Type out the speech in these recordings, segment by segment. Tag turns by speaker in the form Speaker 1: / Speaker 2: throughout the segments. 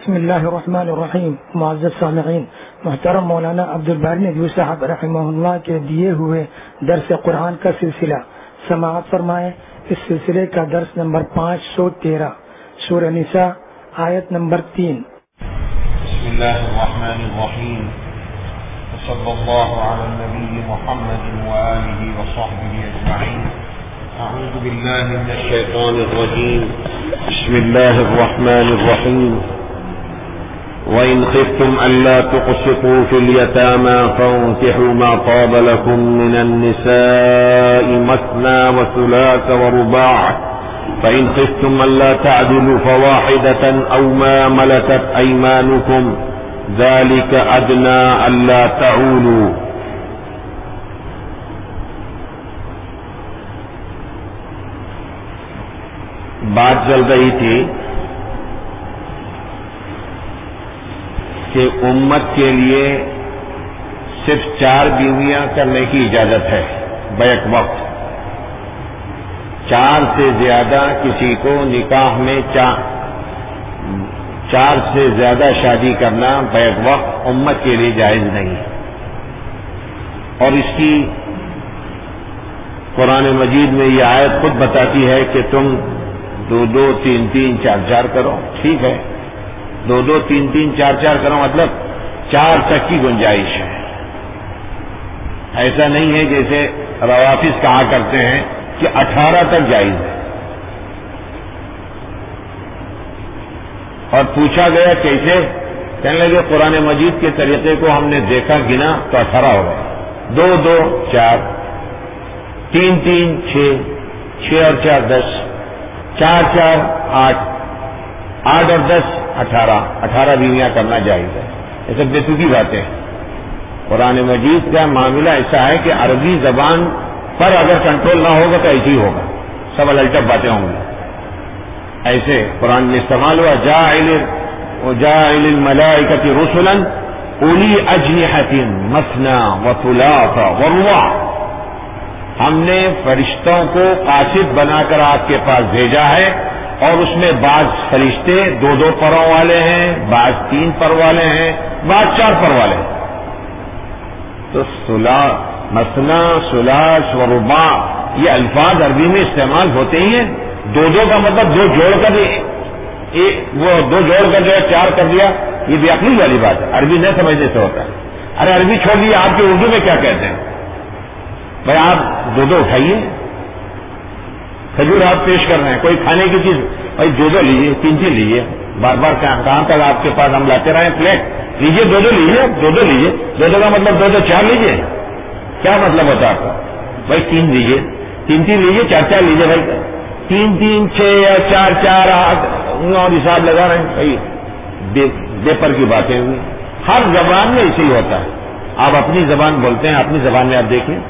Speaker 1: بسم اللہ الرحمن الرحیم. معزز سامعین، محترم مولانا عبدالباری ندوی صاحب رحمہ اللہ کے دیے ہوئے درس قرآن کا سلسلہ سماعت فرمائیں. اس سلسلے کا درس نمبر 513 سورہ نساء آیت نمبر 3.
Speaker 2: بسم اللہ الرحمن الرحیم. صلی اللہ علی النبی محمد وآلہ وصحبہ اجمعین. اعوذ باللہ من الشیطان الرجیم. بسم اللہ الرحمن الرحیم. وَإِنْ خِفْتُمْ أَلَّا تُقْسِطُوا فِي الْيَتَامَى فَانكِحُوا مَا طَابَ لَكُم مِّنَ النِّسَاءِ مَثْنَىٰ وَثُلَاثَ وَرُبَاعَ فَإِنْ خِفْتُمْ أَلَّا تَعْدِلُوا فَوَاحِدَةً أَوْ مَا مَلَكَتْ أَيْمَانُكُمْ ذَلِكَ أَدْنَىٰ أَلَّا تَعُولُوا. بات چل رہی تھی کہ امت کے لیے صرف 4 بیویاں کرنے کی اجازت ہے بیک وقت. 4 سے زیادہ کسی کو نکاح میں 4 سے زیادہ شادی کرنا بیک وقت امت کے لیے جائز نہیں. اور اس کی قرآن مجید میں یہ آیت خود بتاتی ہے کہ تم 2-2, 3-3, 4-4 کرو. ٹھیک ہے، 2-2, 3-3, 4-4 کرو، مطلب 4 تک کی گنجائش ہے. ایسا نہیں ہے جیسے روافض کہا کرتے ہیں کہ 18 تک جائز ہے. اور پوچھا گیا کیسے؟ کہنے لگے قرآن مجید کے طریقے کو ہم نے دیکھا، گنا تو 18 ہو گئے. 2-2, 4, 3-3, 6, 6 اور 4 10, 4-4, 8, 8 اور 10 18 بیویاں کرنا جائز ہے. یہ سب بیتوکی باتیں. قرآن مجید کا معاملہ ایسا ہے کہ عربی زبان پر اگر کنٹرول نہ ہوگا تو ایسے ہی ہوگا، سب الٹا باتیں ہوں گی. ایسے قرآن میں استعمال ہوا جاعل الملائکۃ رسلا اولی اجنحۃ مثنی وثلاث ورباع. ہم نے فرشتوں کو قاصد بنا کر آپ کے پاس بھیجا ہے، اور اس میں بعض فرشتے 2-2 پروں والے ہیں، بعض 3 پر والے ہیں، بعض 4 پر والے ہیں. تو مثنا، ثلاث و رباع یہ الفاظ عربی میں استعمال ہوتے ہی ہیں. 2-2 کا مطلب 2 جوڑ کر وہ 2 جوڑ کر جو ہے 4 کر دیا، یہ بھی عقلی والی بات ہے، عربی نہ سمجھنے سے ہوتا ہے. ارے عربی چھوڑ دیے، آپ کے اردو میں کیا کہتے ہیں بھائی؟ آپ 2-2 اٹھائیے، کھجور آپ پیش کر رہے ہیں، کوئی کھانے کی چیز بھائی 2-2 لیجیے، 3-3 لیجیے. بار بار کہاں تک آپ کے پاس ہم لاتے رہے؟ پلیٹ لیجیے، 2-2 لیجیے، 2-2 لیجیے. 2-2 کا مطلب 2-2 4 لیجیے. کیا مطلب ہوتا ہے آپ کا بھائی؟ 3 لیجیے، 3-3 لیجیے، 4-4 لیجیے بھائی. 3-3, 6 یا 4-4 اور حساب لگا رہے ہیں بھائی. بے پر کی باتیں ہوئی. ہر زبان میں اسی ہوتا ہے. آپ اپنی زبان بولتے ہیں، اپنی زبان میں آپ دیکھیں.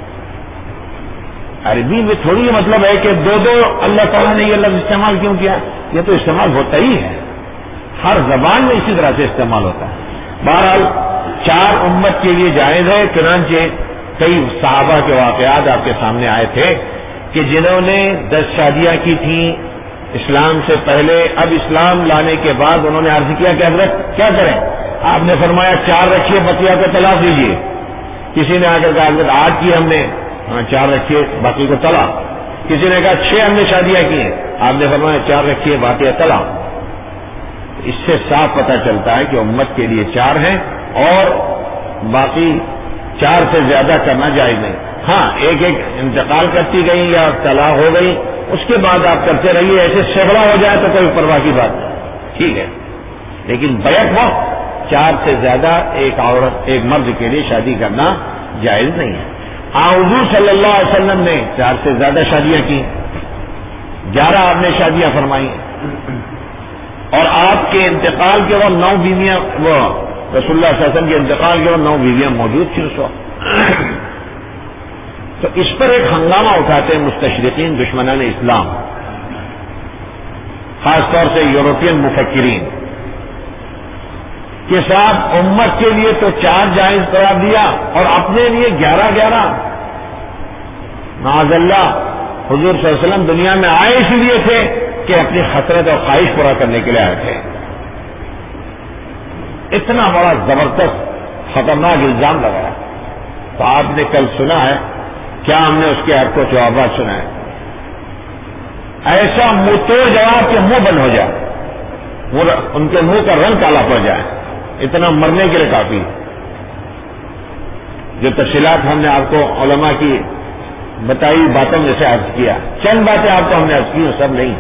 Speaker 2: عربی میں تھوڑی یہ مطلب ہے کہ 2-2 اللہ تعالیٰ نے یہ لفظ استعمال کیوں کیا؟ یہ تو استعمال ہوتا ہی ہے، ہر زبان میں اسی طرح سے استعمال ہوتا ہے. بہرحال 4 امت کے لیے جائز ہے. چنانچہ کئی صحابہ کے واقعات آپ کے سامنے آئے تھے کہ جنہوں نے 10 شادیاں کی تھیں اسلام سے پہلے. اب اسلام لانے کے بعد انہوں نے عرض کیا کہ حضرت کیا کریں؟ آپ نے فرمایا 4 رکھیے، بقیہ کو طلاق دیجیے. کسی نے آ کر کہا حضرت 8 کی ہم نے، 4 رکھیے، باقی کو طلاق. کسی نے کہا 6 ہم نے شادیاں کی ہیں، آپ نے فرمایا 4 رکھیے، باقی طلاق. اس سے صاف پتہ چلتا ہے کہ امت کے لیے 4 ہیں اور باقی 4 سے زیادہ کرنا جائز نہیں. ہاں، ایک انتقال کرتی گئی یا طلاق ہو گئی، اس کے بعد آپ کرتے رہیے. ایسے سینکڑا ہو جائے تو کوئی پرواہ کی بات نہیں، ٹھیک ہے. لیکن بیک وقت 4 سے زیادہ ایک مرد کے لیے شادی کرنا جائز نہیں ہے. حضور صلی اللہ علیہ وسلم نے 4 سے زیادہ شادیاں کی، 11 آپ نے شادیاں فرمائی. اور آپ کے انتقال کے وقت 9 بیویاں، وہ رسول اللہ صلی اللہ علیہ وسلم کے انتقال کے وقت 9 بیویاں موجود تھیں اس وقت. تو اس پر ایک ہنگامہ اٹھاتے ہیں مستشرقین، دشمنان اسلام، خاص طور سے یورپین مفکرین، کہ صاحب امت کے لیے تو 4 جائز قرار دیا اور اپنے لیے 11. معاذ اللہ، حضور صلی اللہ علیہ وسلم دنیا میں آئے اس لیے تھے کہ اپنی خطرت اور خواہش پورا کرنے کے لیے آئے تھے. اتنا بڑا زبردست خطرناک الزام لگایا. تو آپ نے کل سنا ہے کیا ہم نے اس کے حق کو جوابات سنا ہے؟ ایسا منہ توڑ جواب کہ منہ بند ہو جائے, وہ ان کے منہ کا رنگ کالا پڑ جائے, اتنا مرنے کے لیے کافی. جو تفصیلات ہم نے آپ کو علماء کی بتائی باتوں میں سے عرض کیا, چند باتیں آپ کو ہم نے عرض کی, سب نہیں.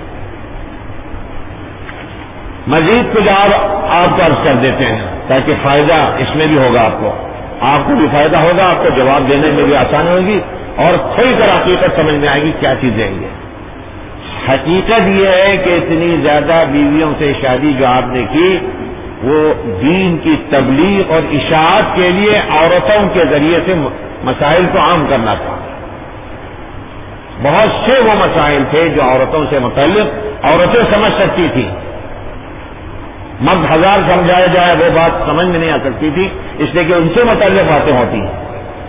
Speaker 2: مزید کچھ آپ کو عرض کر دیتے ہیں تاکہ فائدہ اس میں بھی ہوگا, آپ کو بھی فائدہ ہوگا, آپ کو جواب دینے میں بھی آسانی ہوگی اور کھل کر حقیقت سمجھ میں آئے گی کیا چیزیں ہیں. حقیقت یہ ہے کہ اتنی زیادہ بیویوں سے شادی جو آپ نے کی وہ دین کی تبلیغ اور اشاعت کے لیے عورتوں کے ذریعے سے مسائل کو عام کرنا تھا. بہت سے وہ مسائل تھے جو عورتوں سے متعلق عورتیں سمجھ سکتی تھی, مرد ہزار سمجھایا جائے وہ بات سمجھ میں نہیں آ سکتی تھی, اس لیے کہ ان سے متعلق باتیں ہوتی ہیں.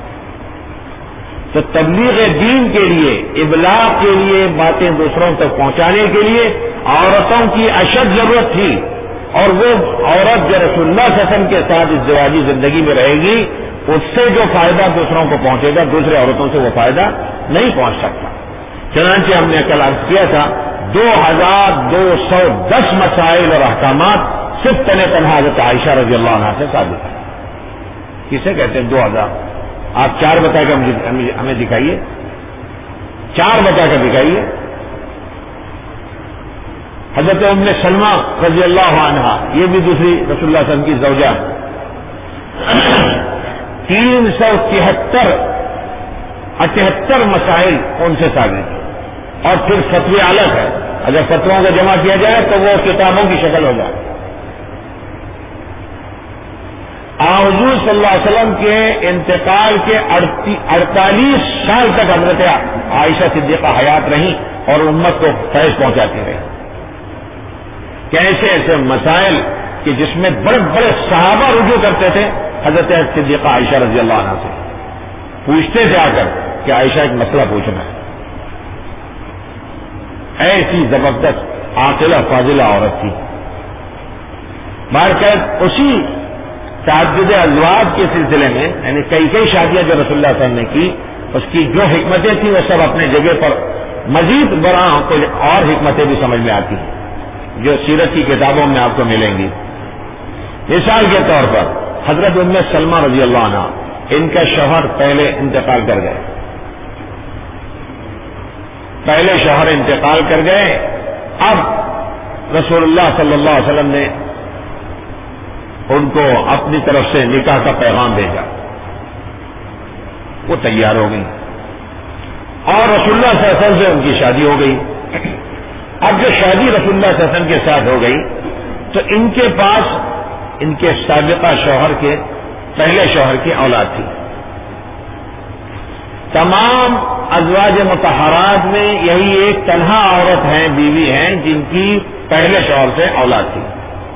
Speaker 2: تو تبلیغ دین کے لیے, ابلاغ کے لیے, باتیں دوسروں تک پہنچانے کے لیے عورتوں کی اشد ضرورت تھی. اور وہ عورت جو رسول اللہ صلی اللہ علیہ وسلم کے ساتھ ازدواجی زندگی میں رہے گی اس سے جو فائدہ دوسروں کو پہنچے گا دوسرے عورتوں سے وہ فائدہ نہیں پہنچ سکتا. چنانچہ ہم نے کل عرض کیا تھا 2210 مسائل اور احکامات صرف تنہا حضرت عائشہ رضی اللہ عنہا سے ثابت ہے. کسے کہتے ہیں 2000؟ آپ 4 بتا کر ہمیں دکھائیے, 4 بتا کر دکھائیے. حضرت ام سلمہ رضی اللہ عنہا, یہ بھی دوسری رسول اللہ صلی اللہ علیہ وسلم کی زوجہ, 378 مسائل ان سے ثابت. اور پھر فتوی الگ ہے, اگر فتووں کو جمع کیا جائے تو وہ کتابوں کی شکل ہو جائے. حضور صلی اللہ علیہ وسلم کے انتقال کے 48 سال تک حضرت عائشہ صدیقہ حیات رہیں اور امت کو فیض پہنچاتی رہی. کیسے ایسے مسائل کہ جس میں بڑے بڑے صحابہ رجوع کرتے تھے حضرت صدیقہ عائشہ رضی اللہ عنہ سے, پوچھتے تھے آ کر کہ عائشہ ایک مسئلہ پوچھنا ہے. ایسی زبردست عاقلہ فاضلہ عورت تھی. بہرکیف اسی تعدد ازواج کے سلسلے میں یعنی کئی شادیاں جو رسول اللہ صلی اللہ علیہ وسلم نے کی اس کی جو حکمتیں تھیں وہ سب اپنے جگہ پر, مزید برآں کوئی اور حکمتیں بھی سمجھ میں آتی ہیں جو سیرت کی کتابوں میں آپ کو ملیں گی. مثال کے طور پر حضرت ام سلمہ رضی اللہ عنہ, ان کا شوہر پہلے انتقال کر گئے, پہلے شوہر انتقال کر گئے. اب رسول اللہ صلی اللہ علیہ وسلم نے ان کو اپنی طرف سے نکاح کا پیغام بھیجا, وہ تیار ہو گئی اور رسول اللہ صلی اللہ علیہ وسلم سے ان کی شادی ہو گئی. اب جو شادی رسول اللہ صلی اللہ علیہ وسلم کے ساتھ ہو گئی تو ان کے پاس ان کے سابقہ شوہر کے پہلے شوہر کی اولاد تھی. تمام ازواج مطہرات میں یہی ایک تنہا عورت ہیں, بیوی ہیں جن کی پہلے شوہر سے اولاد تھی,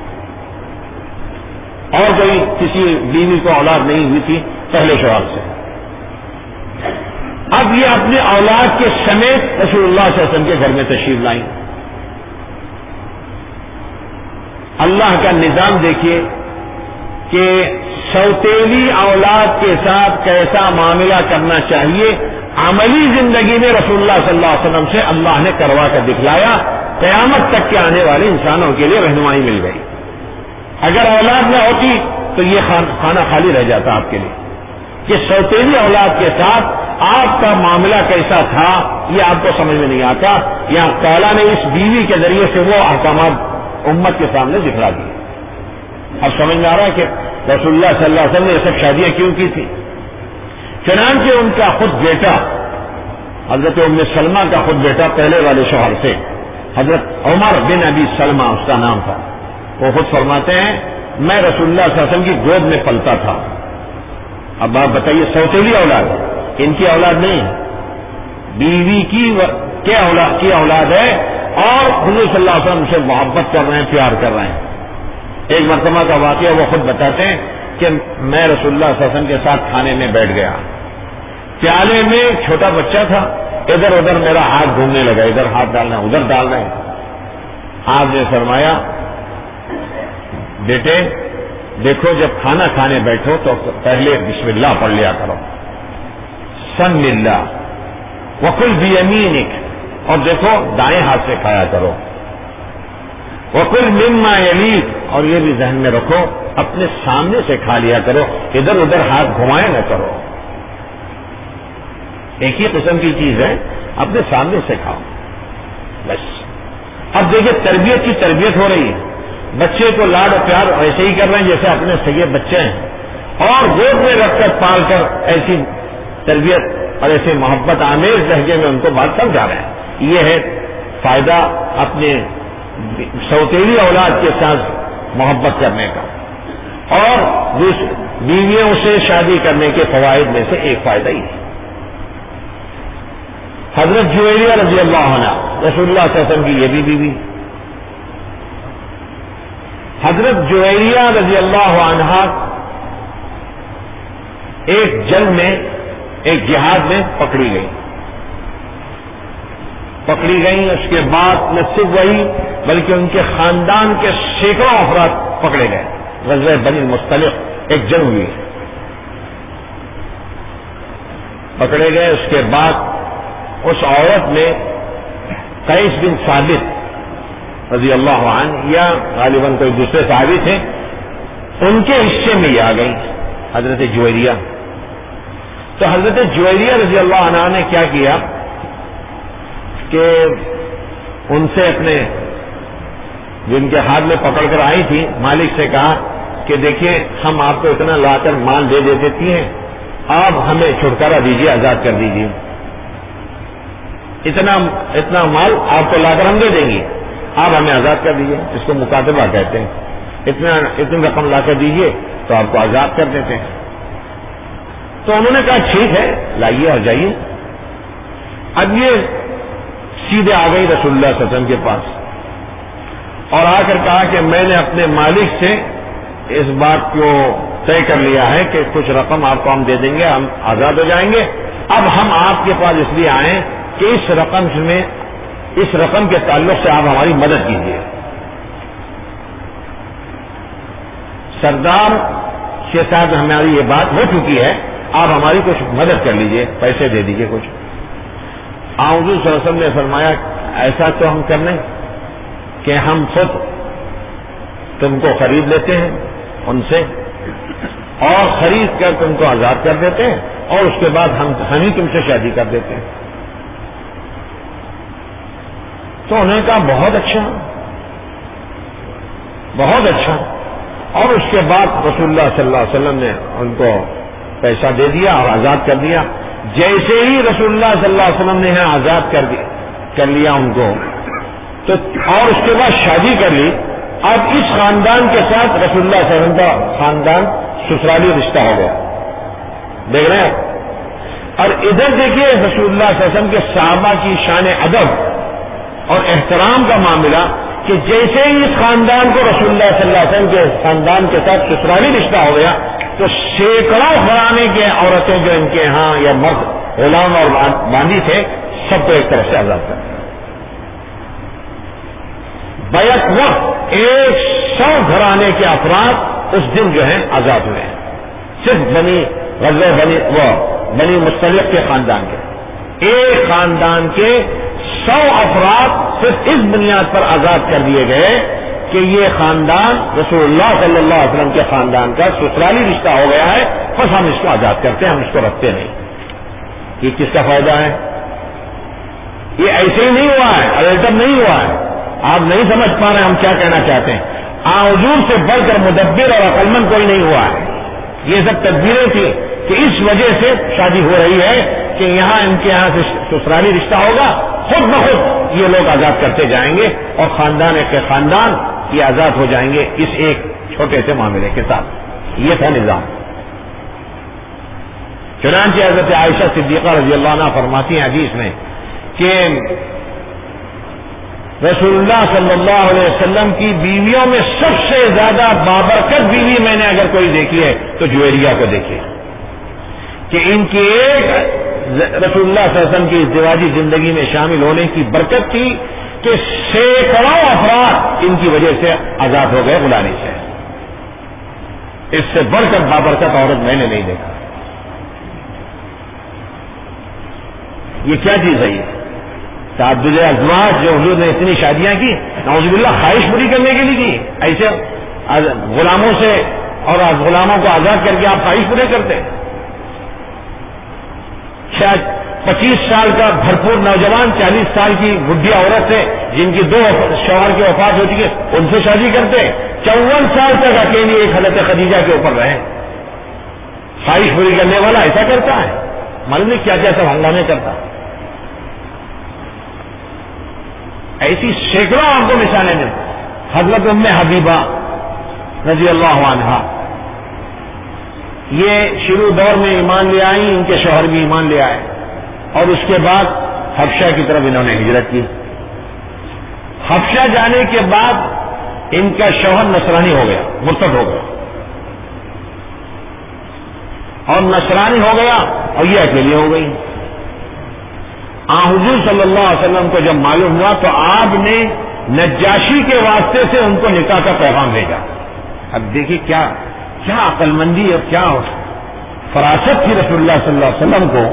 Speaker 2: اور کوئی کسی بیوی کو اولاد نہیں ہوئی تھی پہلے شوہر سے. اب یہ اپنے اولاد کے سمیت رسول اللہ صلی اللہ علیہ وسلم کے گھر میں تشریف لائیں. اللہ کا نظام دیکھیے کہ سوتیلی اولاد کے ساتھ کیسا معاملہ کرنا چاہیے. عملی زندگی میں رسول اللہ صلی اللہ علیہ وسلم سے اللہ نے کروا کر دکھلایا. قیامت تک کے آنے والے انسانوں کے لیے رہنمائی مل گئی. اگر اولاد نہ ہوتی تو یہ خانہ خالی رہ جاتا آپ کے لیے کہ سوتیلی اولاد کے ساتھ آپ کا معاملہ کیسا تھا یہ آپ کو سمجھ میں نہیں آتا. یہاں تعالیٰ نے اس بیوی کے ذریعے سے وہ احکامات امت کے سامنے دکھلا دیے. اب سمجھ میں آ رہا ہے کہ رسول اللہ صلی اللہ علیہ وسلم نے یہ سب شادیاں کیوں کی تھی. چنانچہ ان کا خود بیٹا حضرت ام سلمہ کا خود بیٹا پہلے والے شوہر سے حضرت عمر بن ابی سلمہ اس کا نام تھا, وہ خود فرماتے ہیں میں رسول اللہ صلی اللہ علیہ وسلم کی گود میں پلتا تھا. اب آپ بتائیے سوتیلی اولاد, ان کی اولاد نہیں, بیوی کی اولاد ہے اور حضور صلی اللہ علیہ وسلم سے محبت کر رہے ہیں, پیار کر رہے ہیں. ایک مرتبہ کا واقعہ وہ خود بتاتے ہیں کہ میں رسول اللہ صلی اللہ علیہ وسلم کے ساتھ کھانے میں بیٹھ گیا, پیالے میں چھوٹا بچہ تھا, ادھر ادھر میرا ہاتھ گھومنے لگا, ادھر ہاتھ ڈالنا ادھر ڈالنا ہے. آپ نے فرمایا بیٹے دیکھو جب کھانا کھانے بیٹھو تو پہلے بسم اللہ پڑھ لیا کرو، سم اللہ وکل بیمینک، اور دیکھو دائیں ہاتھ سے کھایا کرو، وکل مما یلیک، اور یہ بھی ذہن میں رکھو اپنے سامنے سے کھا لیا کرو، ادھر ادھر ہاتھ گھمائے نہ کرو، ایک ہی قسم کی چیز ہے، اپنے سامنے سے کھاؤ بس۔ اب دیکھیں تربیت کی تربیت ہو رہی ہے، بچے کو لاڈ و پیار ایسے ہی کر رہے ہیں جیسے اپنے سگے بچے ہیں، اور گود میں رکھ کر پال کر ایسی تربیت اور ایسے محبت آمیز لہجے میں ان کو بات سمجھا رہے ہیں۔ یہ ہے فائدہ اپنے سوتیلی اولاد کے ساتھ محبت کرنے کا، اور بیویوں سے شادی کرنے کے فوائد میں سے ایک فائدہ ہی ہے۔ حضرت جویریہ رضی اللہ عنہ، رسول اللہ صلی اللہ علیہ وسلم کی یہ بھی بیوی، حضرت جویریہ رضی اللہ عنہ ایک جنگ میں، ایک جہاد میں پکڑی گئی، اس کے بعد نہ صرف وہی بلکہ ان کے خاندان کے سینکڑوں افراد پکڑے گئے۔ غزوہ بنی المصطلق ایک جنگ ہوئی، پکڑے گئے۔ اس کے بعد اس عورت نے قیس بن ثابت رضی اللہ عنہ، یا غالباً کوئی دوسرے صحابی تھے، ان کے حصے میں یہ آ گئی حضرت جویریہ۔ تو حضرت جویریہ رضی اللہ عنہ نے کیا کیا کہ ان سے اپنے جن کے ہاتھ میں پکڑ کر آئی تھی مالک سے کہا کہ دیکھیں ہم آپ کو اتنا لا کر مال دے دیتی ہیں، آپ ہمیں چھٹکارا دیجیے، آزاد کر دیجیے، اتنا مال آپ کو لا کر ہم دے دیں گے، آپ ہمیں آزاد کر دیجیے، اس کو مکاتبہ کہتے ہیں، اتنی رقم لا کر دیجیے تو آپ کو آزاد کر دیتے ہیں۔ تو انہوں نے کہا ٹھیک ہے لائیے اور جائیے۔ اب یہ سیدھے آ گئی رسول اللہ صلی اللہ علیہ وسلم کے پاس اور آ کر کہا کہ میں نے اپنے مالک سے اس بات کو طے کر لیا ہے کہ کچھ رقم آپ کو ہم دے دیں گے، ہم آزاد ہو جائیں گے، اب ہم آپ کے پاس اس لیے آئے کہ اس رقم کے تعلق سے آپ ہماری مدد کیجیے۔ سردار کے ساتھ ہماری یہ بات ہو چکی ہے، آپ ہماری کچھ مدد کر لیجیے، پیسے دے دیجیے کچھ۔ حضور صلی اللہ علیہ وسلم نے فرمایا ایسا تو ہم کر لیں کہ ہم خود تم کو خرید لیتے ہیں ان سے، اور خرید کر تم کو آزاد کر دیتے ہیں، اور اس کے بعد ہم ہی تم سے شادی کر دیتے ہیں۔ تو انہوں نے کہا بہت اچھا، بہت اچھا۔ اور اس کے بعد رسول اللہ صلی اللہ علیہ وسلم نے ان کو پیسہ دے دیا اور آزاد کر دیا۔ جیسے ہی رسول اللہ صلی اللہ علیہ وسلم نے آزاد کر لیا ان کو، تو اور اس کے بعد شادی کر لی۔ اب اس خاندان کے ساتھ رسول اللہ صلی اللہ علیہ وسلم کا خاندان سسرالی رشتہ ہو گیا، دیکھ رہے ہیں۔ اور ادھر دیکھیے رسول اللہ صلی اللہ علیہ وسلم کے صحابہ کی شان ادب اور احترام کا معاملہ کہ جیسے ہی اس خاندان کو رسول اللہ صلی اللہ علیہ وسلم کے خاندان کے ساتھ سسرالی رشتہ ہو گیا تو سینکڑوں گھرانے کے عورتیں جو ان کے ہاں یا مرد غلام اور باندھی تھے سب کو ایک طرف سے آزاد کر دیا۔ بیک وقت 100 گھرانے کے افراد اس دن جو ہیں آزاد ہوئے ہیں، صرف بنی مصطلق کے خاندان کے، ایک خاندان کے 100 افراد صرف اس بنیاد پر آزاد کر دیے گئے کہ یہ خاندان رسول اللہ صلی اللہ علیہ وسلم کے خاندان کا سسرالی رشتہ ہو گیا ہے، بس ہم اس کو آزاد کرتے ہیں، ہم اس کو رکھتے نہیں۔ یہ کس کا فائدہ ہے؟ یہ ایسے ہی نہیں ہوا ہے، الٹم نہیں ہوا ہے، آپ نہیں سمجھ پا رہے ہم کیا کہنا چاہتے ہیں۔ حضور سے بڑھ کر مدبر اور عقلمند کوئی نہیں ہوا ہے، یہ سب تدبیریں تھیں کہ اس وجہ سے شادی ہو رہی ہے کہ یہاں ان کے یہاں سے سسرالی رشتہ ہوگا، خود بخود یہ لوگ آزاد کرتے جائیں گے اور خاندان کے خاندان یہ آزاد ہو جائیں گے اس ایک چھوٹے سے معاملے کے ساتھ۔ یہ تھا نظام۔ چنانچہ حضرت عائشہ صدیقہ رضی اللہ عنہ فرماتی ہیں حدیث میں کہ رسول اللہ صلی اللہ علیہ وسلم کی بیویوں میں سب سے زیادہ بابرکت بیوی میں نے اگر کوئی دیکھی ہے تو جویریہ کو دیکھی کہ ان کی ایک رسول اللہ صلی اللہ علیہ وسلم کی ازدواجی زندگی میں شامل ہونے کی برکت تھی کہ سینکڑوں افراد ان کی وجہ سے آزاد ہو گئے غلامی سے۔ اس سے بڑھ کر بابرکت عورت میں نے نہیں دیکھا. یہ کیا چیز ہے؟ یہ تعدد ازواج جو حضور نے اتنی شادیاں کی، نعوذ باللہ خواہش پوری کرنے کے لیے کی. ایسے غلاموں سے اور غلاموں کو آزاد کر کے آپ خواہش پورے کرتے. شاید 25 سال کا بھرپور نوجوان 40 سال کی بڈھی عورت سے جن کی 2 شوہر کی وفات ہو چکی ہے ان سے شادی کرتے. 54 سال تک اکیلی ایک حضرت خدیجہ کے اوپر رہے. خواہش پوری کرنے والا ایسا کرتا ہے؟ معلوم نہیں کیا کیا سب ہنگامے کرتا. ایسی سینکڑوں آپ کو مثالیں ملتی. حضرت ام حبیبہ رضی اللہ عنہا یہ شروع دور میں ایمان لے آئی، ان کے شوہر بھی ایمان لے آئے، اور اس کے بعد حبشہ کی طرف انہوں نے ہجرت کی. حبشہ جانے کے بعد ان کا شوہر نصرانی ہو گیا، مرتد ہو گیا، اور نصرانی ہو گیا اور یہ اکیلی ہو گئی. حضور صلی اللہ علیہ وسلم کو جب معلوم ہوا تو آپ نے نجاشی کے واسطے سے ان کو نکاح کا پیغام بھیجا. اب دیکھیے کیا عقل مندی اور کیا فراست تھی رسول اللہ صلی اللہ علیہ وسلم کو.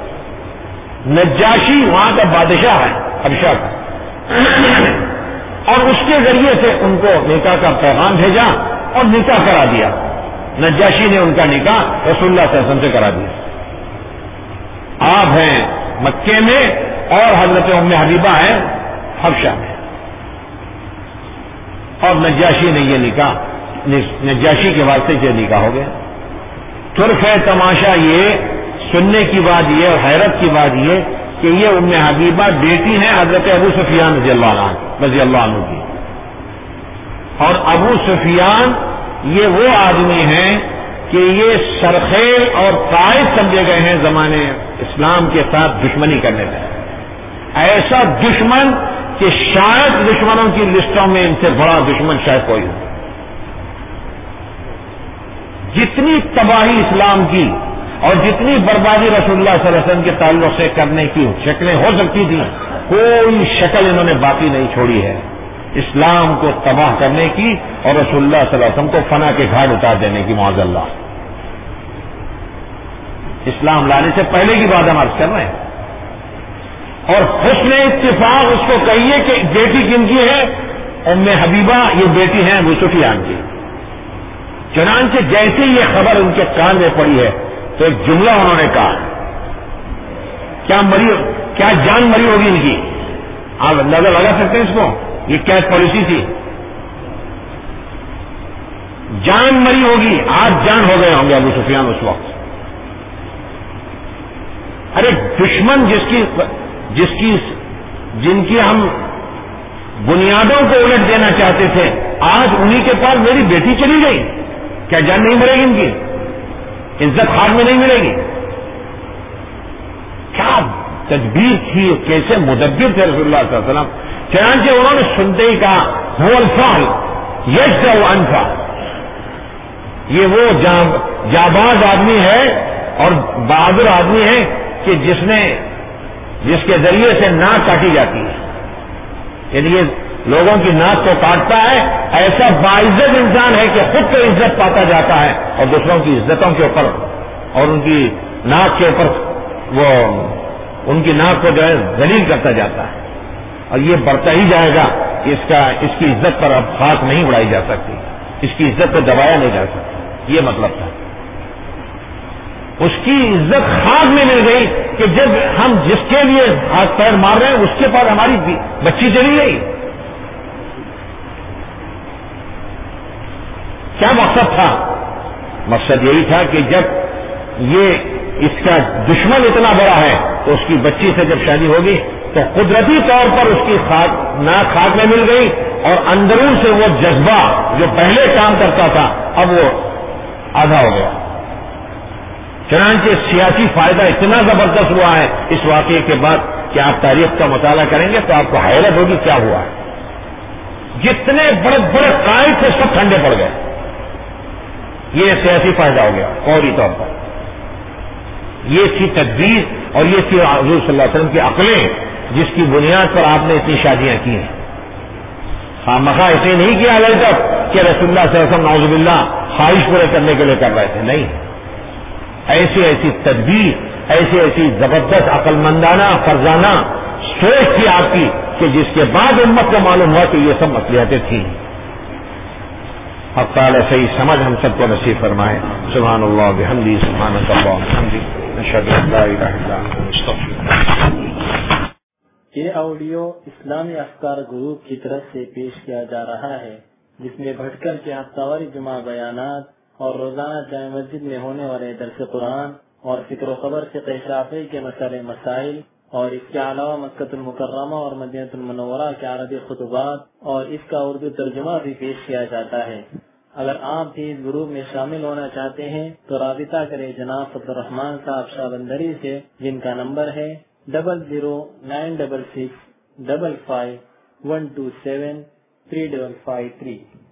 Speaker 2: نجاشی وہاں کا بادشاہ ہے حبشہ کا، اور اس کے ذریعے سے ان کو نکاح کا پیغام بھیجا اور نکاح کرا دیا. نجاشی نے ان کا نکاح رسول اللہ صلی اللہ علیہ وسلم سے کرا دیا. آپ ہیں مکے میں اور حضرت ام حبیبہ ہیں حبشہ میں، اور نجاشی نے یہ نکاح، نجاشی کے واسطے سے نکاح ہو گیا. طرف ہے تماشا یہ سننے کی بات یہ اور حیرت کی بات یہ کہ یہ ام حبیبہ بیٹی ہیں حضرت ابو سفیان رضی اللہ عنہ کی. اور ابو سفیان یہ وہ آدمی ہیں کہ یہ سرخیل اور قائد سمجھے گئے ہیں زمانے اسلام کے ساتھ دشمنی کرنے میں. ایسا دشمن کہ شاید دشمنوں کی لسٹوں میں ان سے بڑا دشمن شاید کوئی ہو. جتنی تباہی اسلام کی اور جتنی بربادی رسول اللہ صلی اللہ علیہ وسلم کے تعلق سے کرنے کی شکلیں ہو سکتی تھیں، کوئی شکل انہوں نے باقی نہیں چھوڑی ہے اسلام کو تباہ کرنے کی اور رسول اللہ صلی اللہ علیہ وسلم کو فنا کے گھاٹ اتار دینے کی. معاذ اللہ. اسلام لانے سے پہلے کی بات ہم عرض کر رہے ہیں. اور حسن اتفاق اس کو کہیے کہ بیٹی کن کی ہے؟ ام حبیبہ یہ بیٹی ہیں ابو سفیان کی. چنانچہ جیسے یہ خبر ان کے کان میں پڑی ہے تو ایک جملہ انہوں نے کہا، کیا جان مری ہوگی ان کی؟ آپ اندازہ لگا سکتے ہیں اس کو؟ یہ کیا پالیسی تھی؟ جان مری ہوگی. آج جان ہو گئے ہوں گے ابو سفیان اس وقت. ارے دشمن جن کی ہم بنیادوں کو الٹ دینا چاہتے تھے، آج انہی کے پاس میری بیٹی چلی گئی. کیا جان نہیں مرے گی ان کی؟ عزت خاک میں نہیں ملے گی؟ کیا تدبیر تھی، کیسے مدبر تھے رسول اللہ صلی اللہ علیہ وسلم. چنانچہ انہوں نے سنتے ہی کہا هو الفعل يجزع عنفا. یہ وہ جاباز آدمی ہے اور بہادر آدمی ہے کہ جس کے ذریعے سے ناک کاٹی جاتی ہے. یعنی یہ لوگوں کی ناک کو کاٹتا ہے. ایسا باعزت انسان ہے کہ خود کو عزت پاتا جاتا ہے اور دوسروں کی عزتوں کے اوپر اور ان کی ناک کے اوپر وہ ان کی ناک کو جو ہے ذلیل کرتا جاتا ہے. اور یہ بڑھتا ہی جائے گا کہ اس کی عزت پر اب خاک نہیں اڑائی جا سکتی، اس کی عزت کو دبایا نہیں جا سکتا. یہ مطلب تھا. اس کی عزت خاک میں مل گئی کہ جب ہم جس کے لیے ہاتھ پیر مار رہے ہیں اس کے پاس ہماری بچی چلی گئی. کیا مقصد تھا؟ مقصد یہی تھا کہ جب اس کا دشمن اتنا بڑا ہے تو اس کی بچی سے جب شادی ہوگی تو قدرتی طور پر اس کی ناک خاک میں مل گئی اور اندرون سے وہ جذبہ جو پہلے کام کرتا تھا اب وہ آدھا ہو گیا. چنانچہ سیاسی فائدہ اتنا زبردست ہوا ہے اس واقعے کے بعد کہ آپ تاریخ کا مطالعہ کریں گے تو آپ کو حیرت ہوگی کیا ہوا ہے. جتنے بڑے بڑے قائد تھے سب ٹھنڈے پڑ گئے. یہ سیاسی فائدہ ہو گیا فوری طور پر. یہ تھی تدبیر اور یہ تھی حضور صلی اللہ علیہ وسلم کی عقلیں جس کی بنیاد پر آپ نے اتنی شادیاں کی ہیں. خامخواہ ایسے نہیں کیا ابھی تک کہ رسول اللہ صلی اللہ علیہ وسلم نعوذ باللہ خواہش پورے کرنے کے لیے کر رہے تھے، نہیں، ایسی ایسی تدبیر، ایسی ایسی زبردست عقل مندانہ فرزانہ سوچ تھی آپ کی کہ جس کے بعد امت کو معلوم ہوا کہ یہ سب مصلحتیں تھیں۔ حق تعالی صحیح سمجھ ہم سب کو نصیب فرمائے۔ سبحان اللہ بحمدہ، سبحانک اللہم وبحمدک، نشہد ان لا الہ الا انت، نستغفرک۔
Speaker 3: یہ آڈیو اسلامی افکار گروپ کی طرف سے پیش کیا جا رہا ہے، جس میں بھٹکل کے ہفتہ جمعہ بیانات اور روزانہ جامع مسجد میں ہونے والے درس قرآن اور فکر و خبر فقہ شافعی کے مسائل اور اس کے علاوہ مکۃ المکرمہ اور مدینہ المنورہ کے عربی خطبات اور اس کا اردو ترجمہ بھی پیش کیا جاتا ہے۔ اگر آپ بھی اس گروپ میں شامل ہونا چاہتے ہیں تو رابطہ کریں جناب عبدالرحمان صاحب شاہ بندری سے، جن کا نمبر ہے 00966 55 127 3553۔